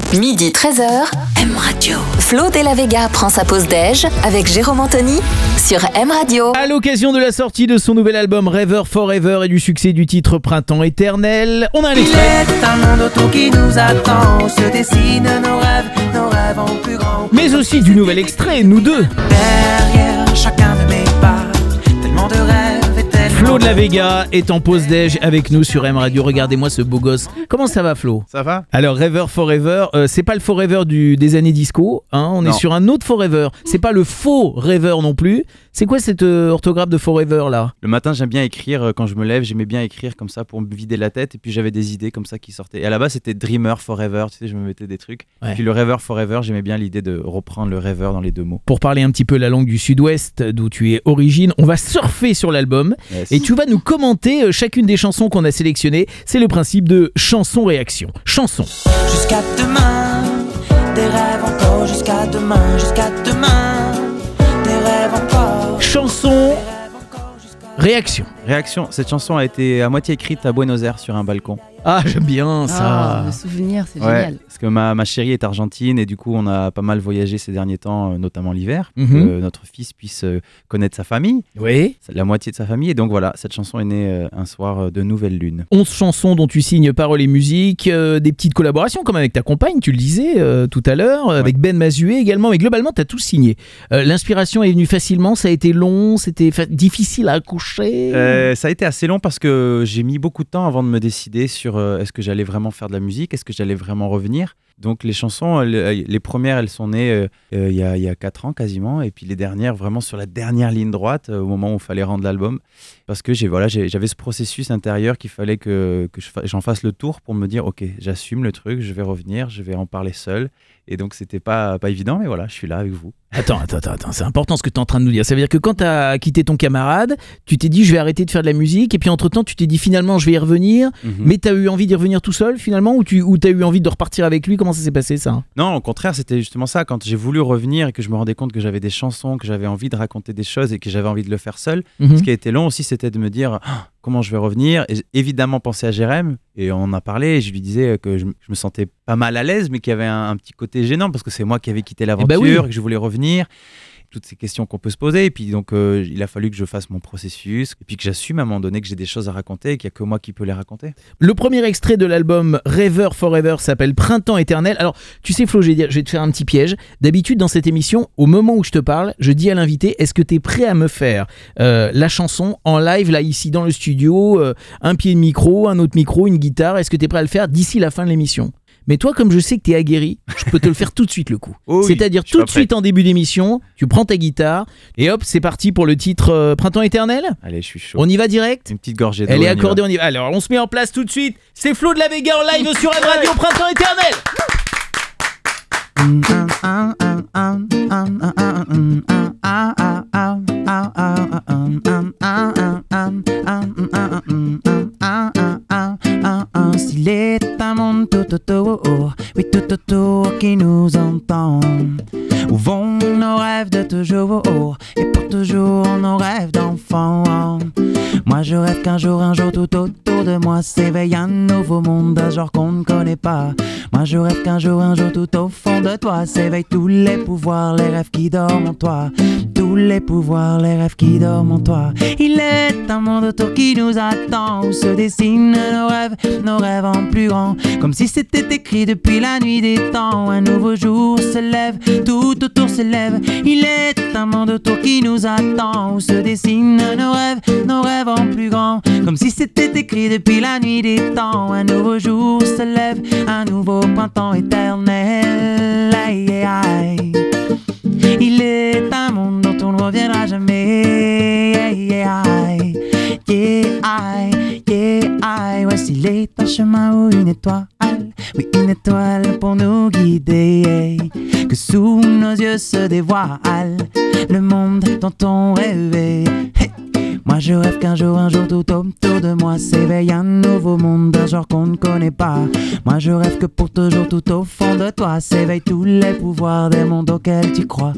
Midi 13h, M Radio. Flo Della Vega prend sa pause déj avec Jérôme Anthony sur M Radio. À l'occasion de la sortie de son nouvel album Rêveur Forever et du succès du titre Printemps éternel, on a un extrait. Il est un monde autour qui nous attend, où se dessinent nos rêves en plus grand. Mais aussi du nouvel extrait, nous deux. Derrière chacun de mes pas, tellement de rêves et tellement Flo Della Vega est en pause déj avec nous sur M Radio. Regardez-moi ce beau gosse. Comment ça va, Flo ? Ça va ? Alors Rêveur Forever, c'est pas le Forever des années disco, hein, on est sur un autre Forever. C'est pas le faux rêveur non plus. C'est quoi cette orthographe de Forever là ? Le matin, j'aime bien écrire. Quand je me lève, j'aimais bien écrire comme ça pour me vider la tête. Et puis j'avais des idées comme ça qui sortaient. Et à la base, c'était Dreamer Forever. Tu sais, je me mettais des trucs. Ouais. Et puis le Rêveur Forever, j'aimais bien l'idée de reprendre le rêveur dans les deux mots. Pour parler un petit peu la langue du sud-ouest d'où tu es origine, on va surfer sur l'album. Yes. Et tu vas nous commenter chacune des chansons qu'on a sélectionnées. C'est le principe de chanson-réaction. Chanson. jusqu'à demain, des rêves encore jusqu'à demain, des rêves encore. Chanson, réaction. Réaction, cette chanson a été à moitié écrite à Buenos Aires sur un balcon. Ah, j'aime bien ça. Ah, le souvenir, c'est Ouais, génial. parce que ma chérie est argentine et du coup on a pas mal voyagé ces derniers temps, notamment l'hiver, pour Mhm. que notre fils puisse connaître sa famille, Oui. la moitié de sa famille. Et donc voilà, cette chanson est née un soir de nouvelle lune. 11 chansons dont tu signes paroles et musique, des petites collaborations comme avec ta compagne, tu le disais tout à l'heure, avec Ben Mazué également, mais globalement tu as tout signé. L'inspiration est venue facilement, ça a été long, c'était difficile à accoucher. Ça a été assez long parce que j'ai mis beaucoup de temps avant de me décider sur est-ce que j'allais vraiment faire de la musique, est-ce que j'allais vraiment revenir. Donc les chansons, les premières, elles sont nées il y a 4 ans quasiment, et puis les dernières vraiment sur la dernière ligne droite au moment où il fallait rendre l'album, parce que j'avais ce processus intérieur qu'il fallait que j'en fasse le tour pour me dire ok, j'assume le truc, je vais revenir, je vais en parler seul. Et donc c'était pas évident, mais voilà, je suis là avec vous. Attends, c'est important ce que tu es en train de nous dire. Ça veut dire que quand tu as quitté ton camarade, tu t'es dit je vais arrêter de faire de la musique, et puis entre-temps tu t'es dit finalement je vais y revenir, mais tu as eu envie d'y revenir tout seul finalement, ou tu as eu envie de repartir avec lui? Comment ça s'est passé ça? Non, au contraire, c'était justement ça. Quand j'ai voulu revenir et que je me rendais compte que j'avais des chansons, que j'avais envie de raconter des choses et que j'avais envie de le faire seul, ce qui a été long aussi, c'était de me dire comment je vais revenir. Et j'ai évidemment pensé à Jérém, et on en a parlé, et je lui disais que je me sentais pas mal à l'aise, mais qu'il y avait un petit côté gênant, parce que c'est moi qui avais quitté l'aventure, et que je voulais revenir. Toutes ces questions qu'on peut se poser, et puis donc il a fallu que je fasse mon processus, et puis que j'assume à un moment donné que j'ai des choses à raconter et qu'il n'y a que moi qui peux les raconter. Le premier extrait de l'album Rêveur Forever s'appelle Printemps éternel. Alors tu sais Flo, je vais te faire un petit piège. D'habitude dans cette émission, au moment où je te parle, je dis à l'invité, est-ce que tu es prêt à me faire la chanson en live, là ici dans le studio, un pied de micro, un autre micro, une guitare, est-ce que tu es prêt à le faire d'ici la fin de l'émission? Mais toi, comme je sais que t'es aguerri, je peux te le faire tout de suite le coup. Oh oui, c'est-à-dire tout de suite en début d'émission, tu prends ta guitare et hop, c'est parti pour le titre Printemps éternel. Allez, je suis chaud. On y va direct. Une petite gorgée d'eau. Elle est on y accordée, va. on y va. Alors, on se met en place tout de suite. C'est Flo Della Vega en live sur M Radio, Printemps éternel. S'il est un monde tout autour, oui tout autour qui nous entend, où vont nos rêves de toujours, et pour toujours nos rêves d'enfant. Moi je rêve qu'un jour tout autour de moi s'éveille un nouveau monde, un genre qu'on ne connaît pas. Moi je rêve qu'un jour tout au fond de toi s'éveillent tous les pouvoirs, les rêves qui dorment en toi. Tous les pouvoirs, les rêves qui dorment en toi. Il est un monde autour qui nous attend, où se dessinent nos rêves en plus grand, comme si c'était écrit depuis la nuit des temps. Un nouveau jour se lève, tout autour se lève. Il est un monde autour qui nous attend, où se dessinent nos rêves en plus grand, comme si c'était écrit depuis la nuit des temps. Un nouveau jour se lève, un nouveau printemps éternel. Aïe, aïe, aïe. Il est un monde dont on ne reviendra jamais. Yeah, aïe, yeah, aïe, yeah, aïe. Ouais, s'il est un chemin ou une étoile, oui, une étoile pour nous guider, que sous nos yeux se dévoile le monde dont on rêvait. Moi je rêve qu'un jour tout autour de moi s'éveille un nouveau monde, un genre qu'on ne connaît pas. Moi je rêve que pour toujours tout au fond de toi s'éveillent tous les pouvoirs des mondes auxquels tu crois.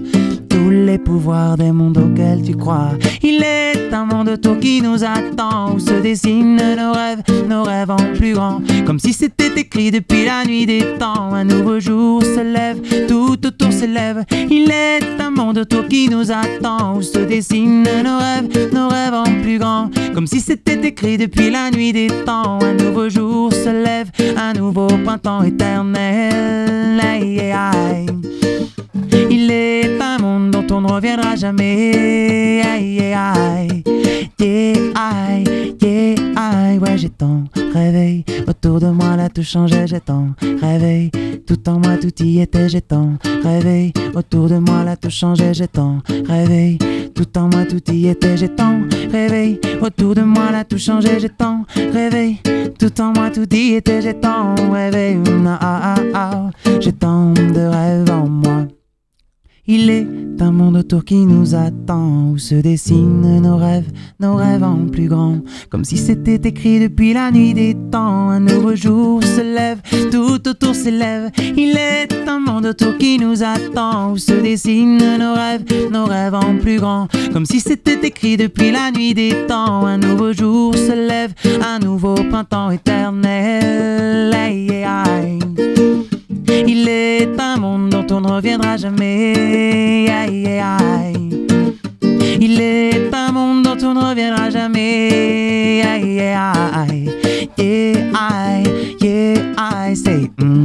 tous les pouvoirs des mondes auxquels tu crois. Il est un monde autour qui nous attend, où se dessinent nos rêves en plus grand. Comme si c'était écrit depuis la nuit des temps. Un nouveau jour se lève, tout autour s'élève. Il est un monde autour qui nous attend, où se dessinent nos rêves en plus grand. Comme si c'était écrit depuis la nuit des temps. Un nouveau jour se lève, un nouveau printemps éternel. Aïe, aïe, aïe. Il est un monde dont on ne reviendra jamais. Aïe, aïe, aïe. Yeah, aïe, yeah, aïe. Ouais, j'ai tant rêvé. Autour de moi, là, tout changeait. J'ai tant rêvé. Tout en moi, tout y était. J'ai tant rêvé. Autour de moi, là, tout changeait. J'ai tant rêvé. Tout en moi, tout y était. J'ai tant rêvé. Autour de moi, là, tout changeait. J'ai tant rêvé. Tout en moi, tout y était. J'ai tant rêvé. J'ai tant de rêves en moi. Il est un monde autour qui nous attend, où se dessinent nos rêves en plus grand. Comme si c'était écrit depuis la nuit des temps. Un nouveau jour se lève, tout autour s'élève. Il est un monde autour qui nous attend, où se dessinent nos rêves en plus grand. Comme si c'était écrit depuis la nuit des temps. Un nouveau jour se lève, un nouveau printemps éternel. Aïe, aïe, aïe. Il est un monde dont on ne reviendra jamais. Aïe, aïe, aïe. Il est un monde dont on ne reviendra jamais. Aïe, aïe, aïe. Yeah, aïe, yeah, aïe. Say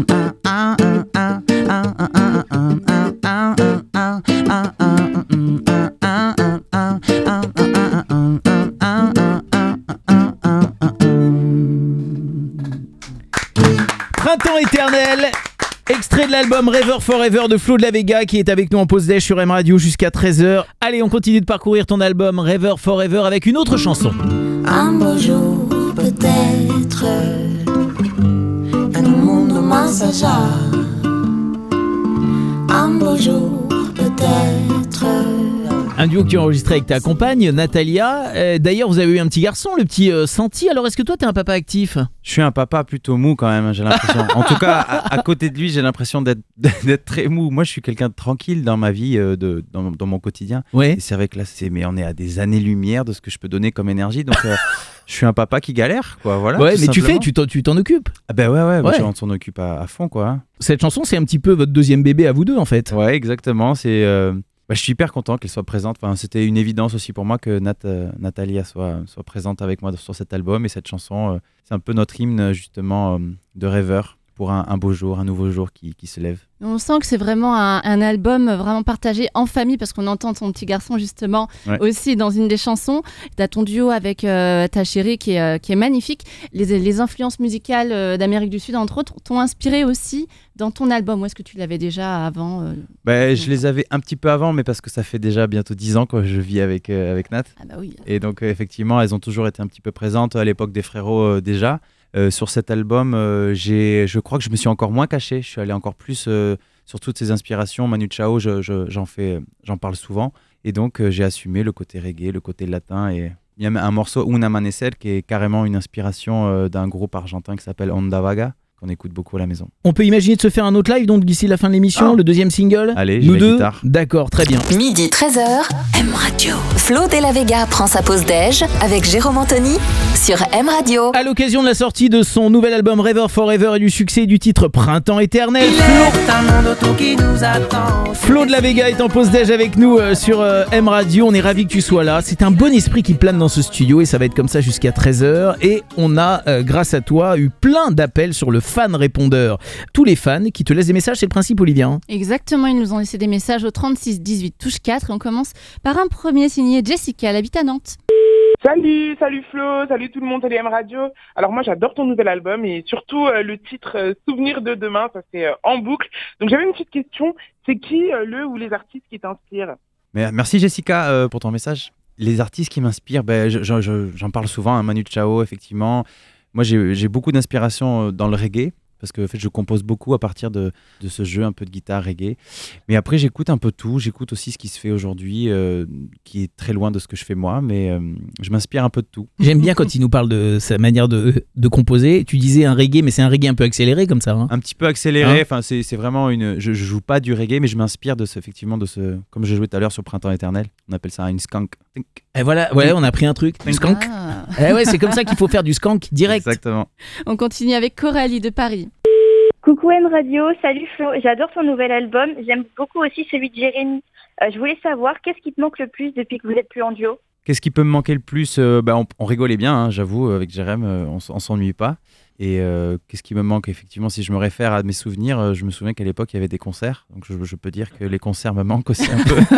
Printemps éternel. Extrait de l'album Rêveur Forever de Flo de la Vega qui est avec nous en pause déj sur M Radio jusqu'à 13h. Allez, on continue de parcourir ton album Rêveur Forever avec une autre chanson. Un beau jour, peut-être, un monde m'assagea. Un beau jour, peut-être. Un duo que tu as enregistré avec ta compagne, Natalia. D'ailleurs, vous avez eu un petit garçon, le petit Santi. Alors, est-ce que toi, t'es un papa actif ? Je suis un papa plutôt mou quand même, j'ai l'impression. En tout cas, à côté de lui, j'ai l'impression d'être très mou. Moi, je suis quelqu'un de tranquille dans ma vie, dans mon quotidien. Ouais. Et c'est vrai que là, mais on est à des années-lumière de ce que je peux donner comme énergie. Donc, je suis un papa qui galère, quoi. Voilà. Ouais, mais tu t'en occupes. Ah ben ouais. On s'en occupe à fond, quoi. Cette chanson, c'est un petit peu votre deuxième bébé à vous deux, en fait. Ouais, exactement. C'est... je suis hyper content qu'elle soit présente. Enfin, c'était une évidence aussi pour moi que Natalia soit présente avec moi sur cet album. Et cette chanson, c'est un peu notre hymne justement de rêveur pour un beau jour, un nouveau jour qui se lève. On sent que c'est vraiment un album vraiment partagé en famille parce qu'on entend ton petit garçon justement aussi dans une des chansons. Tu as ton duo avec ta chérie qui est magnifique. Les influences musicales d'Amérique du Sud, entre autres, t'ont inspiré aussi dans ton album. Ou est-ce que tu l'avais déjà avant Je les avais un petit peu avant, mais parce que ça fait déjà bientôt 10 ans que je vis avec Nat. Ah bah oui. Et donc effectivement, elles ont toujours été un petit peu présentes à l'époque des Frérots déjà. Sur cet album, je crois que je me suis encore moins caché. Je suis allé encore plus sur toutes ces inspirations. Manu Chao, j'en parle souvent. Et donc, j'ai assumé le côté reggae, le côté latin. Et il y a un morceau, Un Amanecer, qui est carrément une inspiration d'un groupe argentin qui s'appelle Onda Vaga, qu'on écoute beaucoup à la maison. On peut imaginer de se faire un autre live donc d'ici la fin de l'émission, le deuxième single. Allez, nous j'ai deux. la guitare. D'accord, très bien. Midi 13h, M Radio. Flo de la Vega prend sa pause déj avec Jérôme Anthony sur M Radio. À l'occasion de la sortie de son nouvel album Rêveur Forever et du succès du titre Printemps éternel, Flo de la Vega est en pause déj avec nous sur M Radio. On est ravis que tu sois là. C'est un bon esprit qui plane dans ce studio et ça va être comme ça jusqu'à 13h. Et on a, grâce à toi, eu plein d'appels sur le fan répondeur. Tous les fans qui te laissent des messages, c'est le principe, Olivia. Exactement, ils nous ont laissé des messages au 36 18 touche 4 et on commence par un premier signé Jessica, elle habite à Nantes. Salut Flo, salut tout le monde, salut M Radio. Alors moi j'adore ton nouvel album et surtout le titre Souvenir de demain, ça c'est en boucle. Donc j'avais une petite question, c'est qui le ou les artistes qui t'inspirent ? Merci Jessica pour ton message. Les artistes qui m'inspirent, j'en parle souvent, Manu Chao effectivement. Moi j'ai beaucoup d'inspiration dans le reggae parce que en fait, je compose beaucoup à partir de ce jeu un peu de guitare reggae. Mais après, j'écoute un peu tout. J'écoute aussi ce qui se fait aujourd'hui, qui est très loin de ce que je fais moi, mais je m'inspire un peu de tout. J'aime bien quand il nous parle de sa manière de composer. Tu disais un reggae, mais c'est un reggae un peu accéléré comme ça. Hein. Un petit peu accéléré. Enfin, c'est vraiment je joue pas du reggae, mais je m'inspire effectivement de ce, comme je jouais tout à l'heure sur Printemps éternel. On appelle ça une skank. Et voilà, ouais, on a pris un truc. Du skank. Ah. Ouais, c'est comme ça qu'il faut faire du skank direct. Exactement. On continue avec Coralie de Paris. Coucou M Radio, salut Flo, j'adore ton nouvel album, j'aime beaucoup aussi celui de Jérémy. Je voulais savoir, qu'est-ce qui te manque le plus depuis que vous n'êtes plus en duo ? Qu'est-ce qui peut me manquer le plus ? On rigolait bien, hein, j'avoue, avec Jérém, on s'ennuie pas. Et qu'est-ce qui me manque ? Effectivement, si je me réfère à mes souvenirs, je me souviens qu'à l'époque, il y avait des concerts. Donc je peux dire que les concerts me manquent aussi un peu.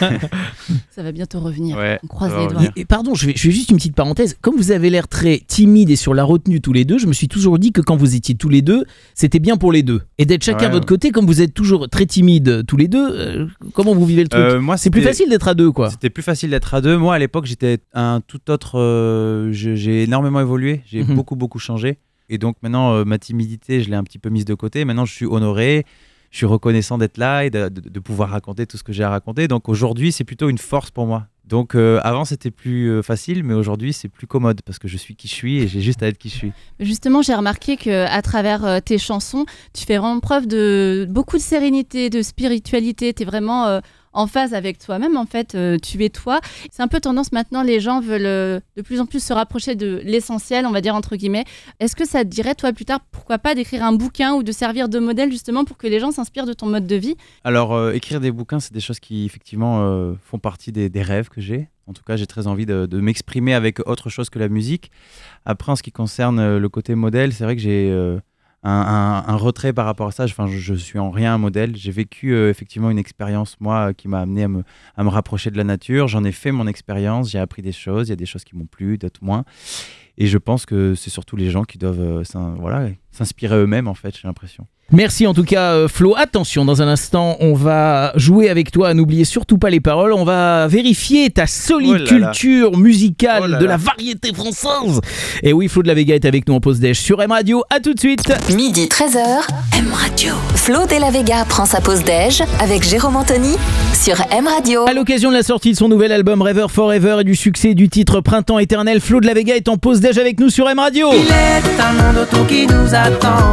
Ça va bientôt revenir, ouais, on croise les doigts. Et pardon, je fais juste une petite parenthèse. Comme vous avez l'air très timide et sur la retenue tous les deux, je me suis toujours dit que quand vous étiez tous les deux, c'était bien pour les deux. Et d'être chacun de votre côté, comme vous êtes toujours très timides tous les deux, comment vous vivez le truc ? Moi, c'est plus facile d'être à deux, quoi. C'était plus facile d'être à deux. Moi, à l'époque, j'étais un tout autre... j'ai énormément évolué, j'ai beaucoup changé. Et donc maintenant, ma timidité, je l'ai un petit peu mise de côté. Maintenant, je suis honoré, je suis reconnaissant d'être là et de pouvoir raconter tout ce que j'ai à raconter. Donc aujourd'hui, c'est plutôt une force pour moi. Donc avant, c'était plus facile, mais aujourd'hui, c'est plus commode parce que je suis qui je suis et j'ai juste à être qui je suis. Justement, j'ai remarqué qu'à travers tes chansons, tu fais vraiment preuve de beaucoup de sérénité, de spiritualité. Tu es vraiment... en phase avec toi-même, en fait, tu es toi. C'est un peu tendance maintenant, les gens veulent de plus en plus se rapprocher de l'essentiel, on va dire entre guillemets. Est-ce que ça te dirait, toi, plus tard, pourquoi pas d'écrire un bouquin ou de servir de modèle justement pour que les gens s'inspirent de ton mode de vie ? Alors, écrire des bouquins, c'est des choses qui, effectivement, font partie des rêves que j'ai. En tout cas, j'ai très envie de m'exprimer avec autre chose que la musique. Après, en ce qui concerne le côté modèle, c'est vrai que j'ai... un retrait par rapport à ça. Enfin, je suis en rien un modèle. J'ai vécu effectivement une expérience, moi, qui m'a amené à me rapprocher de la nature. J'en ai fait mon expérience, j'ai appris des choses. Il y a des choses qui m'ont plu, d'autres moins. Et je pense que c'est surtout les gens qui doivent s'inspirer eux-mêmes, en fait, j'ai l'impression. Merci en tout cas Flo. Attention, dans un instant, on va jouer avec toi. N'oubliez surtout pas les paroles. On va vérifier ta solide culture musicale de la variété française. Et oui, Flo de la Vega est avec nous en pause déj sur M Radio. À tout de suite. Midi 13h, M Radio. Flo de la Vega prend sa pause déj avec Jérôme Anthony sur M Radio. À l'occasion de la sortie de son nouvel album Rêveur Forever et du succès du titre Printemps éternel, Flo de la Vega est en pause déj avec nous sur M Radio. Il est un monde autour qui nous attend.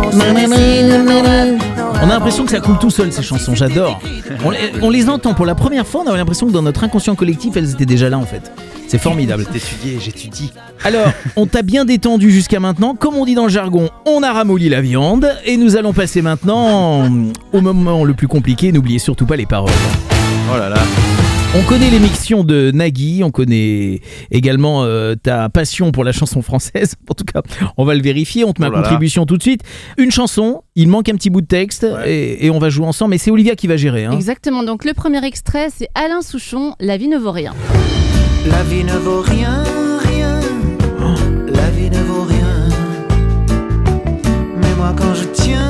On a l'impression que ça coule tout seul ces chansons, j'adore. On les entend pour la première fois, on a l'impression que dans notre inconscient collectif, elles étaient déjà là en fait. C'est formidable. J'étudie. Alors, on t'a bien détendu jusqu'à maintenant. Comme on dit dans le jargon, on a ramolli la viande. Et nous allons passer maintenant au moment le plus compliqué. N'oubliez surtout pas les paroles. Oh là là. On connaît l'émission de Nagui, on connaît également ta passion pour la chanson française. En tout cas, on va le vérifier, on te met à contribution tout de suite. Une chanson, il manque un petit bout de texte et on va jouer ensemble, mais c'est Olivia qui va gérer. Hein. Exactement, donc le premier extrait, c'est Alain Souchon, La vie ne vaut rien. La vie ne vaut rien, rien. La vie ne vaut rien. Mais moi quand je tiens,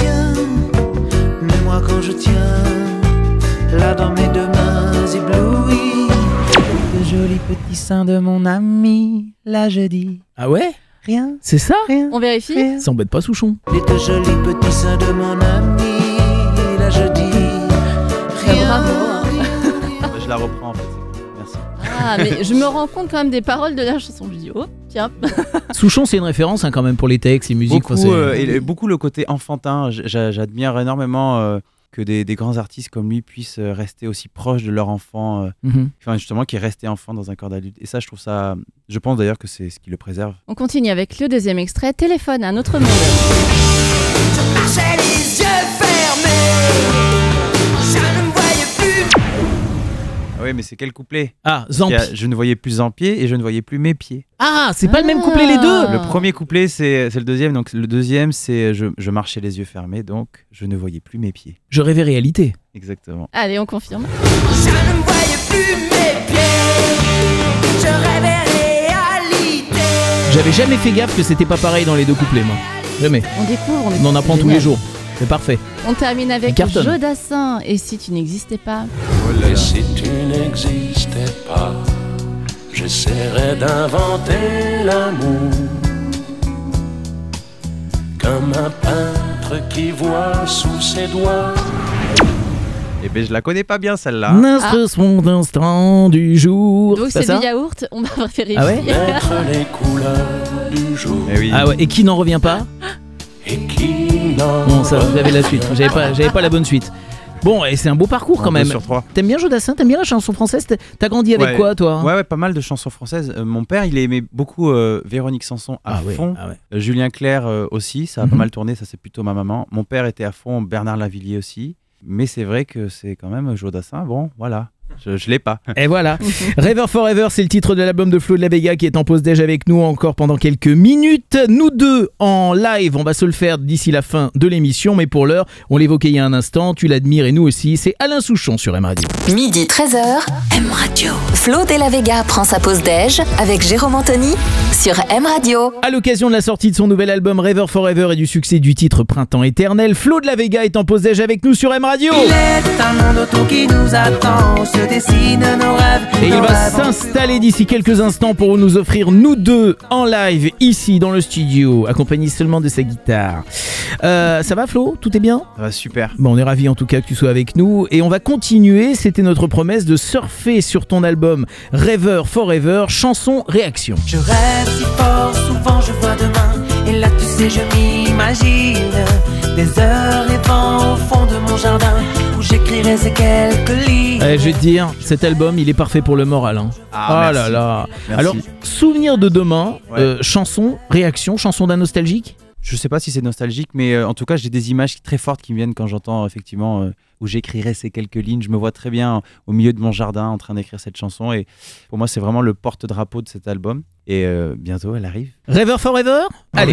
mais moi quand je tiens, là dans mes deux mains éblouies, le joli petit sein de mon ami, là je dis. Ah ouais ? Rien. C'est ça ? Rien. On vérifie ? Rien. Ça embête pas Souchon. Les deux jolis petits seins de mon ami, là je dis. Rien. Bravo. Je la reprends en fait. Merci. Ah, mais je me rends compte quand même des paroles de la chanson. Je dis, oh, tiens. Souchon, c'est une référence quand même pour les textes et musique. Beaucoup le côté enfantin. J'admire énormément que des grands artistes comme lui puissent rester aussi proches de leur enfant. Justement, qui est resté enfant dans un corps d'adulte. Et ça, je pense d'ailleurs que c'est ce qui le préserve. On continue avec le deuxième extrait, Téléphone à un autre monde. J'ai les yeux fermés, je ne me voyais plus. Ah oui, mais c'est quel couplet ? Ah, Zampi. Je ne voyais plus en pied et je ne voyais plus mes pieds. Ah, c'est pas le même couplet les deux. Le premier couplet, c'est le deuxième. Donc le deuxième, c'est je marchais les yeux fermés, donc je ne voyais plus mes pieds. Je rêvais réalité. Exactement. Allez, on confirme. Je ne me voyais plus mes pieds, je rêvais réalité. J'avais jamais fait gaffe que c'était pas pareil dans les deux couplets, moi. Jamais. On découvre, On en apprend tous les jours. C'est parfait. On termine avec Cartonne. Jodassin. Et si tu n'existais pas ? Et si tu n'existais pas, j'essaierais d'inventer l'amour que comme un peintre qui voit sous ses doigts. Eh ben je la connais pas bien celle-là. Mon instant du jour. Donc c'est du yaourt, on va vérifier. Ah ouais Mettre les couleurs du jour. Eh oui. Ah ouais, et qui n'en revient pas? Et qui n'en Bon, ça, j'avais la suite. J'avais pas la bonne suite. Bon, et c'est un beau parcours quand Un même. deux sur 3. T'aimes bien Jodassin? T'aimes bien la chanson française? T'as grandi avec quoi, toi? Ouais, pas mal de chansons françaises. Mon père, il aimait beaucoup Véronique Sanson à fond. Ah ouais. Julien Clerc aussi, ça a pas mal tourné, ça c'est plutôt ma maman. Mon père était à fond, Bernard Lavilliers aussi. Mais c'est vrai que c'est quand même Jodassin, bon, voilà. Je l'ai pas. Et voilà. Rêver Forever, c'est le titre de l'album de Flo de la Vega qui est en pause déj avec nous encore pendant quelques minutes. Nous deux en live, on va se le faire d'ici la fin de l'émission, mais pour l'heure, on l'évoquait il y a un instant, tu l'admires et nous aussi, c'est Alain Souchon sur M Radio. Midi 13h, M Radio. Flo de la Vega prend sa pause déj avec Jérôme Anthony sur M Radio. À l'occasion de la sortie de son nouvel album Rêver Forever et du succès du titre Printemps éternel, Flo de la Vega est en pause déj avec nous sur M Radio. Il est un monde autour qui nous attend, se dessinent nos rêves. Et il va s'installer d'ici quelques instants pour nous offrir nous deux en live ici dans le studio, accompagné seulement de sa guitare. Ça va Flo? Tout est bien? Ça va super. Bon, on est ravis en tout cas que tu sois avec nous et on va continuer, c'était notre promesse de surfer sur ton album Rêver Forever, chanson réaction. Je rêve si fort, souvent je vois demain. Et là tu sais je m'imagine des heures rêvant au fond de mon jardin où j'écrirai ces quelques lignes. Je vais te dire, cet album il est parfait pour le moral hein. Ah, oh merci. là là. Merci. Alors, souvenir de demain, Ouais. chanson, réaction, chanson d'un nostalgique. Je sais pas si c'est nostalgique, mais en tout cas, j'ai des images très fortes qui me viennent quand j'entends effectivement où j'écrirai ces quelques lignes. Je me vois très bien au milieu de mon jardin en train d'écrire cette chanson et pour moi, c'est vraiment le porte-drapeau de cet album. Et bientôt, elle arrive. Rêver Forever. Allez.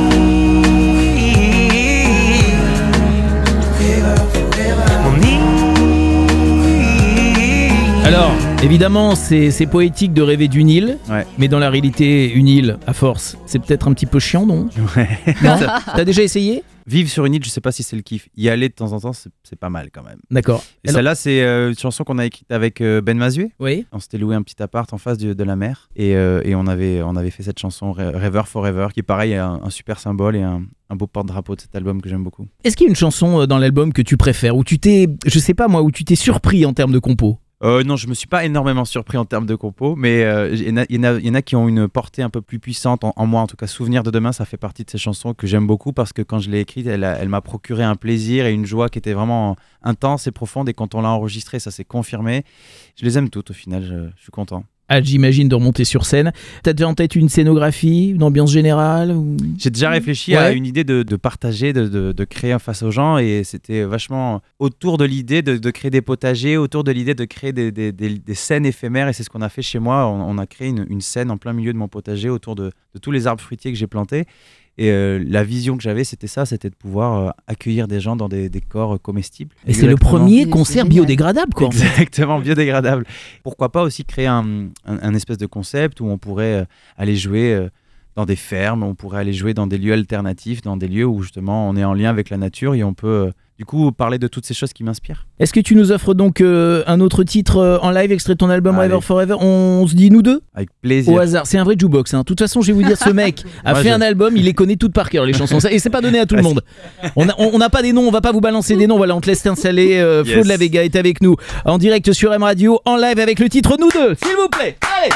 Alors, évidemment, c'est poétique de rêver d'une île, Ouais. mais dans la réalité, une île, à force, c'est peut-être un petit peu chiant, non? Ouais. Non. T'as déjà essayé? Vivre sur une île, je sais pas si c'est le kiff. Y aller de temps en temps, c'est pas mal quand même. D'accord. Et Alors- celle-là, c'est une chanson qu'on a écrite avec Ben Mazué. Oui. On s'était loué un petit appart en face de la mer et on avait fait cette chanson Rêver Forever qui est pareil un super symbole et un beau porte-drapeau de cet album que j'aime beaucoup. Est-ce qu'il y a une chanson dans l'album que tu préfères, où tu t'es, je sais pas moi, où tu t'es surpris en termes de compo? Non, je me suis pas énormément surpris en termes de compos, mais il y en a qui ont une portée un peu plus puissante en moi. En tout cas, Souvenir de demain, ça fait partie de ces chansons que j'aime beaucoup parce que quand je l'ai écrite, elle m'a procuré un plaisir et une joie qui était vraiment intense et profonde. Et quand on l'a enregistrée, ça s'est confirmé. Je les aime toutes au final, je suis content. Ah, j'imagine de remonter sur scène. T'as déjà en tête une scénographie, une ambiance générale ou... J'ai déjà réfléchi à une idée de partager, de créer face aux gens et c'était vachement autour de l'idée de créer des potagers, autour de l'idée de créer des scènes éphémères et c'est ce qu'on a fait chez moi. On a créé une scène en plein milieu de mon potager autour de tous les arbres fruitiers que j'ai plantés. Et la vision que j'avais, c'était de pouvoir accueillir des gens dans des décors comestibles. Et c'est le premier concert biodégradable, quoi. Exactement, biodégradable. Pourquoi pas aussi créer un espèce de concept où on pourrait aller jouer dans des fermes, on pourrait aller jouer dans des lieux alternatifs, dans des lieux où justement on est en lien avec la nature et on peut du coup parler de toutes ces choses qui m'inspirent. Est-ce que tu nous offres donc un autre titre en live extrait de ton album Allez. Rêver Forever? On se dit nous deux? Avec plaisir. Au hasard, c'est un vrai jukebox. Hein. De toute façon, je vais vous dire, ce mec a Moi, fait un album, il les connaît toutes par cœur, les chansons. Et c'est pas donné à tout le monde. On n'a pas des noms, on va pas vous balancer des noms. Voilà, on te laisse t'installer. Flo Yes. de la Vega est avec nous en direct sur M Radio, en live avec le titre Nous deux, s'il vous plaît. Allez!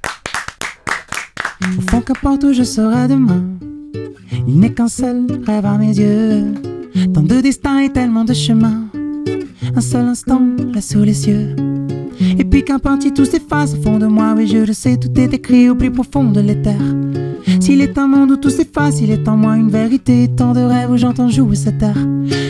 Au fond, qu'importe où je serai demain, il n'est qu'un seul rêve à mes yeux. Tant de destins et tellement de chemins, un seul instant là sous les cieux. Et puis qu'importe si tout s'efface au fond de moi, oui je le sais, tout est écrit au plus profond de l'éther. S'il est un monde où tout s'efface, il est en moi une vérité, tant de rêves où j'entends jouer cet air.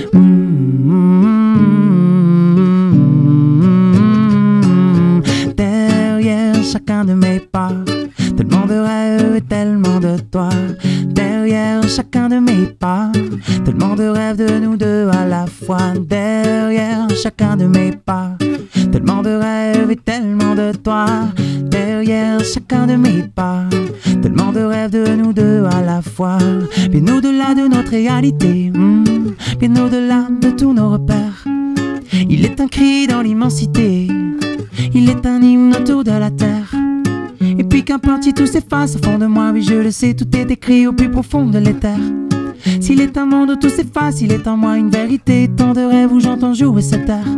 Derrière chacun de mes pas, tellement de rêves et tellement de toi. Derrière chacun de mes pas, tellement de rêves de nous deux à la fois. Derrière chacun de mes pas, tellement de rêves et tellement de toi. Derrière chacun de mes pas, tellement de rêves de nous deux à la fois. Bien au-delà de notre réalité, bien au-delà de tous nos repères. Il est un cri dans l'immensité, il est un hymne autour de la terre. Et puis qu'importe si tout s'efface au fond de moi, oui je le sais, tout est écrit au plus profond de l'éther. S'il est un monde où tout s'efface, il est en moi une vérité, tant de rêves où j'entends jouer cette heure.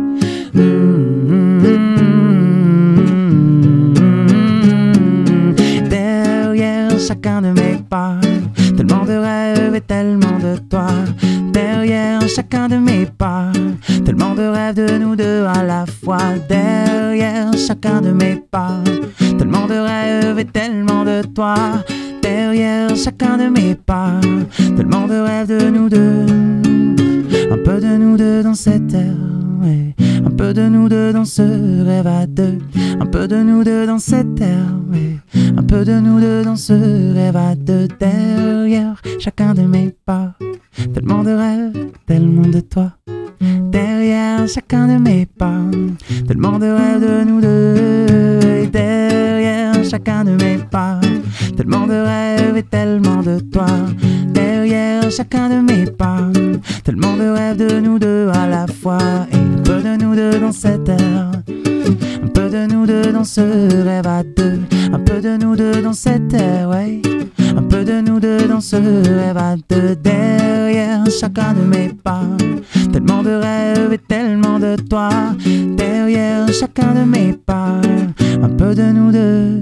Derrière chacun de mes pas, tellement de rêves et tellement de toi. Derrière chacun de mes pas, tellement de rêves de nous deux à la fois. Derrière chacun de mes pas, tellement de rêves et tellement de toi. Derrière chacun de mes pas, tellement de rêves de nous deux. Un peu de nous deux dans cette heure, ouais. Un peu de nous deux dans ce rêve à deux. Un peu de nous deux dans cette heure, ouais. Un peu de nous deux dans ce rêve à deux. Derrière chacun de mes pas, tellement de rêves, tellement de toi. Derrière chacun de mes pas, tellement de rêves de nous deux. Et derrière chacun de mes pas, tellement de rêves et tellement de toi. Derrière chacun de mes pas, tellement de rêves de nous deux à la fois. Et un peu de nous deux dans cette heure, un peu de nous deux dans ce rêve à deux. Un peu de nous deux dans cette heure, ouais. Un peu de nous deux dans ce rêve à deux. Derrière chacun de mes pas, tellement de rêves et tellement de toi. Derrière chacun de mes pas, un peu de nous deux.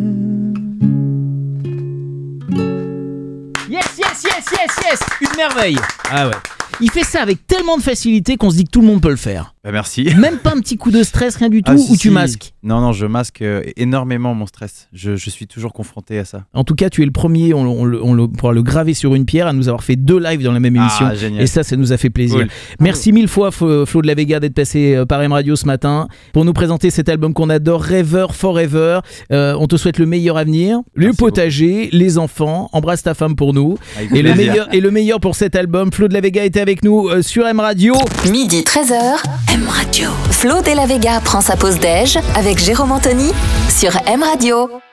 Yes, yes, yes, yes, yes. Une merveille. Ah ouais. Il fait ça avec tellement de facilité qu'on se dit que tout le monde peut le faire. Bah merci. Même pas un petit coup de stress, rien du tout, si, ou tu masques? Non, je masque énormément mon stress. Je suis toujours confronté à ça. En tout cas, tu es le premier, on pourra le graver sur une pierre, à nous avoir fait 2 lives dans la même émission. Génial. Et ça nous a fait plaisir. Cool. Merci mille fois, Flo de la Vega, d'être passé par M Radio ce matin pour nous présenter cet album qu'on adore, Rêveur Forever. On te souhaite le meilleur avenir, le potager, les enfants. Embrasse ta femme pour nous. Et le meilleur pour cet album. Flo de la Vega était avec nous sur M Radio. Midi 13h, M Radio. Flo de la Vega prend sa pause déj avec Jérôme Anthony sur M Radio.